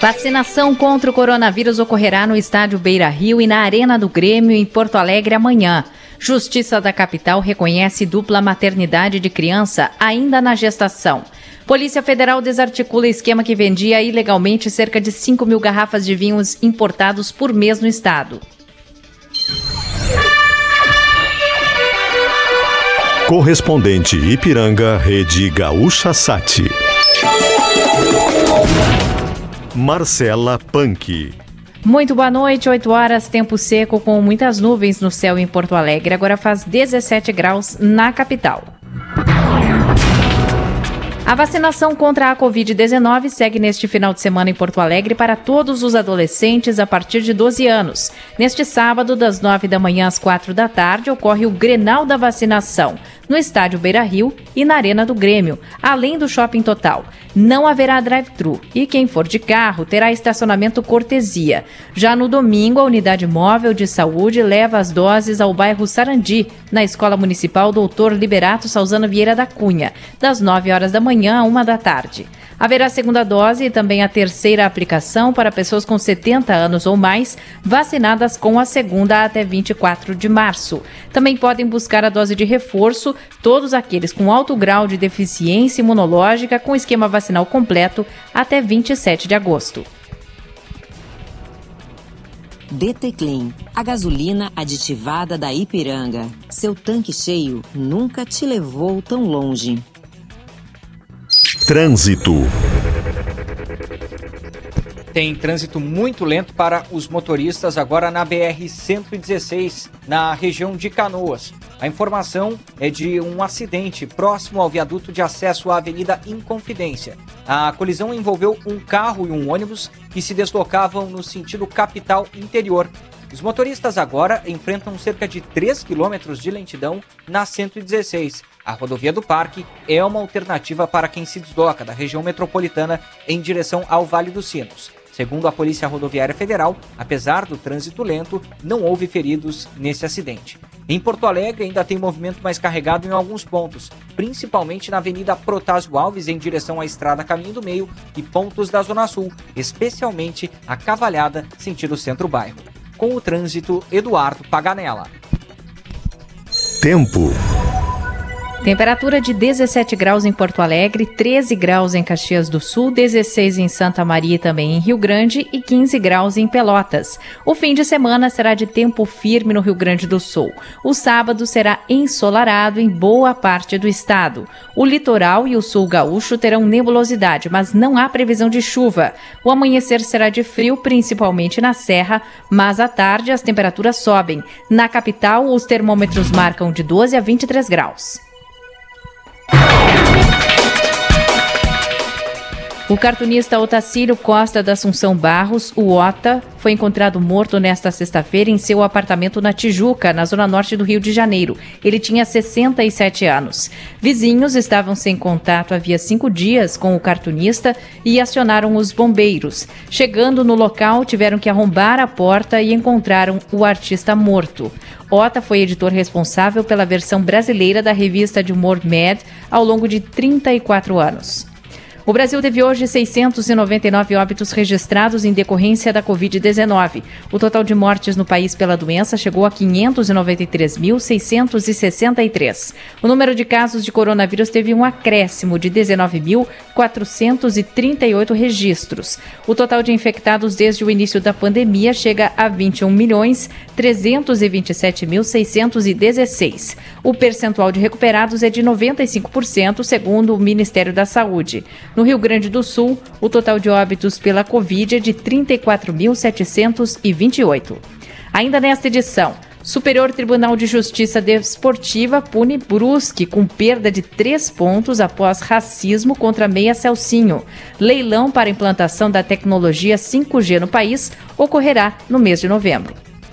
Vacinação contra o coronavírus ocorrerá no estádio Beira-Rio e na Arena do Grêmio, em Porto Alegre, amanhã. Justiça da capital reconhece dupla maternidade de criança ainda na gestação. Polícia Federal desarticula esquema que vendia ilegalmente cerca de 5 mil garrafas de vinhos importados por mês no estado. Correspondente Ipiranga, Rede Gaúcha Sati. Marcela Punk. Muito boa noite, 8 horas, tempo seco com muitas nuvens no céu em Porto Alegre. Agora faz 17 graus na capital. A vacinação contra a Covid-19 segue neste final de semana em Porto Alegre para todos os adolescentes a partir de 12 anos. Neste sábado, das 9 da manhã às 4 da tarde, ocorre o Grenal da Vacinação, no estádio Beira-Rio e na Arena do Grêmio, além do Shopping Total. Não haverá drive-thru e quem for de carro terá estacionamento cortesia. Já no domingo, a Unidade Móvel de Saúde leva as doses ao bairro Sarandi, na Escola Municipal Dr. Liberato Salzano Vieira da Cunha, das 9 horas da manhã à 1 da tarde. Haverá a segunda dose e também a terceira aplicação para pessoas com 70 anos ou mais, vacinadas com a segunda até 24 de março. Também podem buscar a dose de reforço todos aqueles com alto grau de deficiência imunológica com esquema vacinal completo até 27 de agosto. DT Clean, a gasolina aditivada da Ipiranga. Seu tanque cheio nunca te levou tão longe. Trânsito. Tem trânsito muito lento para os motoristas agora na BR-116, na região de Canoas. A informação é de um acidente próximo ao viaduto de acesso à Avenida Inconfidência. A colisão envolveu um carro e um ônibus que se deslocavam no sentido capital interior. Os motoristas agora enfrentam cerca de 3 quilômetros de lentidão na 116. A rodovia do Parque é uma alternativa para quem se desloca da região metropolitana em direção ao Vale dos Sinos. Segundo a Polícia Rodoviária Federal, apesar do trânsito lento, não houve feridos nesse acidente. Em Porto Alegre ainda tem movimento mais carregado em alguns pontos, principalmente na Avenida Protásio Alves em direção à Estrada Caminho do Meio e pontos da Zona Sul, especialmente a Cavalhada, sentido centro-bairro. Com o trânsito, Eduardo Paganella. Tempo. Temperatura de 17 graus em Porto Alegre, 13 graus em Caxias do Sul, 16 em Santa Maria e também em Rio Grande e 15 graus em Pelotas. O fim de semana será de tempo firme no Rio Grande do Sul. O sábado será ensolarado em boa parte do estado. O litoral e o sul gaúcho terão nebulosidade, mas não há previsão de chuva. O amanhecer será de frio, principalmente na Serra, mas à tarde as temperaturas sobem. Na capital, os termômetros marcam de 12 a 23 graus. O cartunista Otacílio Costa da Assunção Barros, o Ota, foi encontrado morto nesta sexta-feira em seu apartamento na Tijuca, na zona norte do Rio de Janeiro. Ele tinha 67 anos. Vizinhos estavam sem contato havia 5 dias com o cartunista e acionaram os bombeiros. Chegando no local, tiveram que arrombar a porta e encontraram o artista morto. Ota foi editor responsável pela versão brasileira da revista de humor Mad ao longo de 34 anos. O Brasil teve hoje 699 óbitos registrados em decorrência da Covid-19. O total de mortes no país pela doença chegou a 593.663. O número de casos de coronavírus teve um acréscimo de 19.438 registros. O total de infectados desde o início da pandemia chega a 21.327.616. O percentual de recuperados é de 95%, segundo o Ministério da Saúde. No Rio Grande do Sul, o total de óbitos pela Covid é de 34.728. Ainda nesta edição, Superior Tribunal de Justiça Desportiva pune Brusque com perda de 3 pontos após racismo contra Meia Celcinho. Leilão para implantação da tecnologia 5G no país ocorrerá no mês de novembro.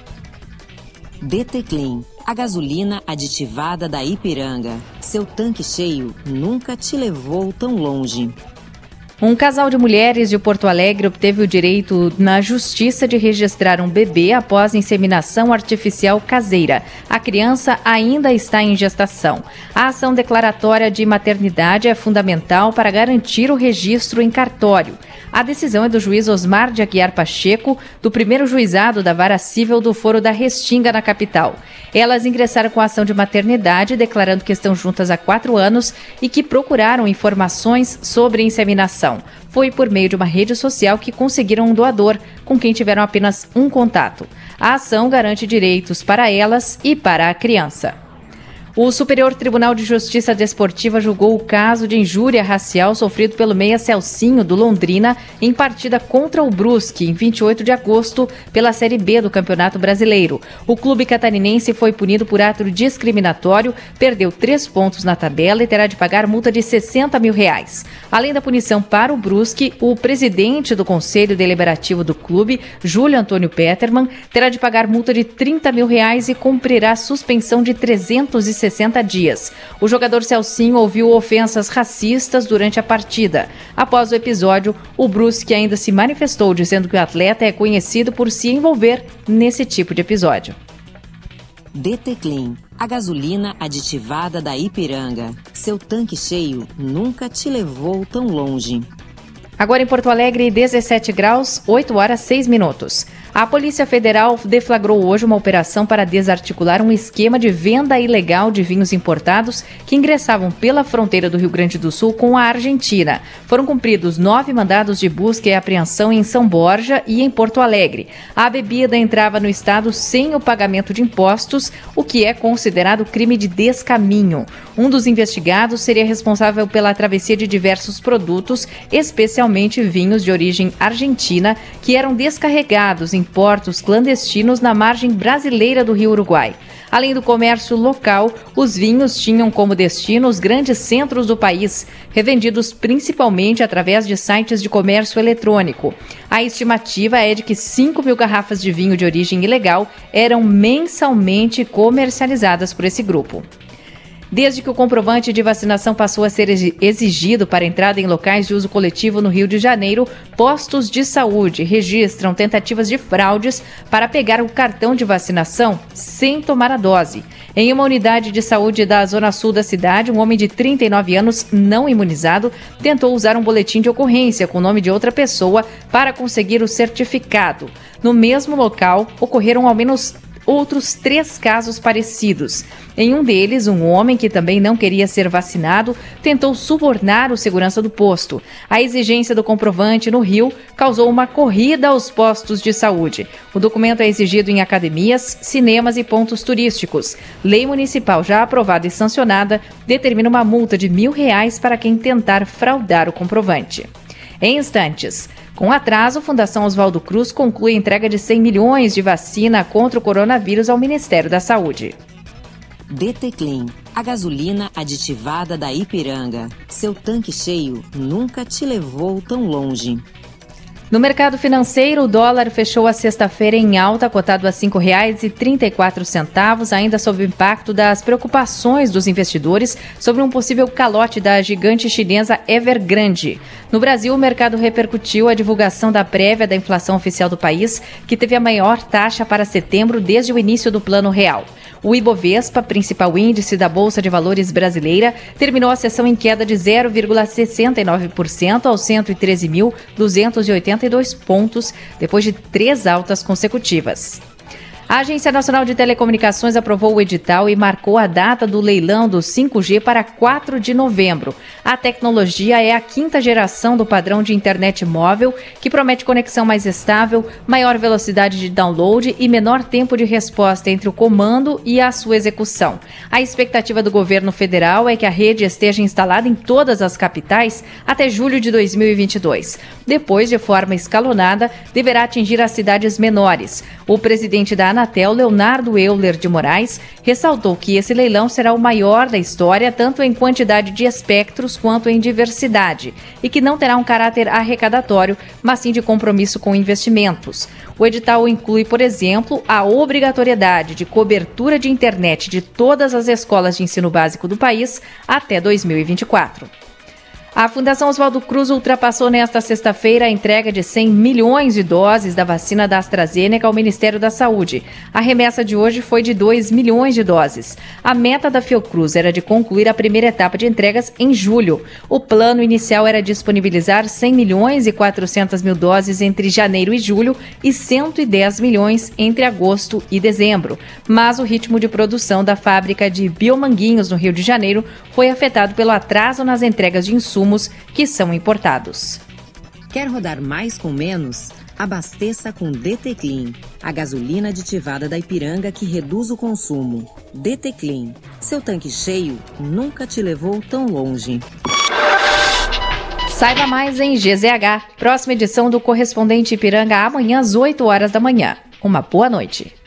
DT Clean, a gasolina aditivada da Ipiranga. Seu tanque cheio nunca te levou tão longe. Um casal de mulheres de Porto Alegre obteve o direito na justiça de registrar um bebê após inseminação artificial caseira. A criança ainda está em gestação. A ação declaratória de maternidade é fundamental para garantir o registro em cartório. A decisão é do juiz Osmar de Aguiar Pacheco, do primeiro juizado da Vara Cível do Foro da Restinga, na capital. Elas ingressaram com a ação de maternidade, declarando que estão juntas há 4 anos e que procuraram informações sobre inseminação. Foi por meio de uma rede social que conseguiram um doador, com quem tiveram apenas um contato. A ação garante direitos para elas e para a criança. O Superior Tribunal de Justiça Desportiva julgou o caso de injúria racial sofrido pelo meia Celcinho, do Londrina, em partida contra o Brusque, em 28 de agosto, pela Série B do Campeonato Brasileiro. O clube catarinense foi punido por ato discriminatório, perdeu 3 pontos na tabela e terá de pagar multa de R$60 mil. Além da punição para o Brusque, o presidente do Conselho Deliberativo do clube, Júlio Antônio Petermann, terá de pagar multa de R$30 mil e cumprirá suspensão de 360 dias. O jogador Celcinho ouviu ofensas racistas durante a partida. Após o episódio, o Brusque ainda se manifestou, dizendo que o atleta é conhecido por se envolver nesse tipo de episódio. DT Clean, a gasolina aditivada da Ipiranga. Seu tanque cheio nunca te levou tão longe. Agora em Porto Alegre, 17 graus, 8 horas 6 minutos. A Polícia Federal deflagrou hoje uma operação para desarticular um esquema de venda ilegal de vinhos importados que ingressavam pela fronteira do Rio Grande do Sul com a Argentina. Foram cumpridos 9 mandados de busca e apreensão em São Borja e em Porto Alegre. A bebida entrava no estado sem o pagamento de impostos, o que é considerado crime de descaminho. Um dos investigados seria responsável pela travessia de diversos produtos, especialmente vinhos de origem argentina, que eram descarregados em portos clandestinos na margem brasileira do Rio Uruguai. Além do comércio local, os vinhos tinham como destino os grandes centros do país, revendidos principalmente através de sites de comércio eletrônico. A estimativa é de que 5 mil garrafas de vinho de origem ilegal eram mensalmente comercializadas por esse grupo. Desde que o comprovante de vacinação passou a ser exigido para entrada em locais de uso coletivo no Rio de Janeiro, postos de saúde registram tentativas de fraudes para pegar o cartão de vacinação sem tomar a dose. Em uma unidade de saúde da zona sul da cidade, um homem de 39 anos não imunizado tentou usar um boletim de ocorrência com o nome de outra pessoa para conseguir o certificado. No mesmo local, ocorreram ao menos outros 3 casos parecidos. Em um deles, um homem que também não queria ser vacinado tentou subornar o segurança do posto. A exigência do comprovante no Rio causou uma corrida aos postos de saúde. O documento é exigido em academias, cinemas e pontos turísticos. Lei municipal já aprovada e sancionada determina uma multa de R$1.000 para quem tentar fraudar o comprovante. Em instantes. Com atraso, a Fundação Oswaldo Cruz conclui a entrega de 100 milhões de vacina contra o coronavírus ao Ministério da Saúde. DT Clean, a gasolina aditivada da Ipiranga. Seu tanque cheio nunca te levou tão longe. No mercado financeiro, o dólar fechou a sexta-feira em alta, cotado a R$ 5,34, ainda sob o impacto das preocupações dos investidores sobre um possível calote da gigante chinesa Evergrande. No Brasil, o mercado repercutiu a divulgação da prévia da inflação oficial do país, que teve a maior taxa para setembro desde o início do Plano Real. O Ibovespa, principal índice da Bolsa de Valores brasileira, terminou a sessão em queda de 0,69% aos 113.282 pontos, depois de 3 altas consecutivas. A Agência Nacional de Telecomunicações aprovou o edital e marcou a data do leilão do 5G para 4 de novembro. A tecnologia é a 5ª geração do padrão de internet móvel, que promete conexão mais estável, maior velocidade de download e menor tempo de resposta entre o comando e a sua execução. A expectativa do governo federal é que a rede esteja instalada em todas as capitais até julho de 2022. Depois, de forma escalonada, deverá atingir as cidades menores. O presidente da Anatel, Leonardo Euler de Moraes, ressaltou que esse leilão será o maior da história, tanto em quantidade de espectros quanto em diversidade, e que não terá um caráter arrecadatório, mas sim de compromisso com investimentos. O edital inclui, por exemplo, a obrigatoriedade de cobertura de internet de todas as escolas de ensino básico do país até 2024. A Fundação Oswaldo Cruz ultrapassou nesta sexta-feira a entrega de 100 milhões de doses da vacina da AstraZeneca ao Ministério da Saúde. A remessa de hoje foi de 2 milhões de doses. A meta da Fiocruz era de concluir a primeira etapa de entregas em julho. O plano inicial era disponibilizar 100 milhões e 400 mil doses entre janeiro e julho e 110 milhões entre agosto e dezembro. Mas o ritmo de produção da fábrica de Biomanguinhos, no Rio de Janeiro, foi afetado pelo atraso nas entregas de insumos que são importados. Quer rodar mais com menos? Abasteça com DT Clean, a gasolina aditivada da Ipiranga que reduz o consumo. DT Clean, seu tanque cheio nunca te levou tão longe. Saiba mais em GZH. Próxima edição do Correspondente Ipiranga amanhã às 8 horas da manhã. Uma boa noite.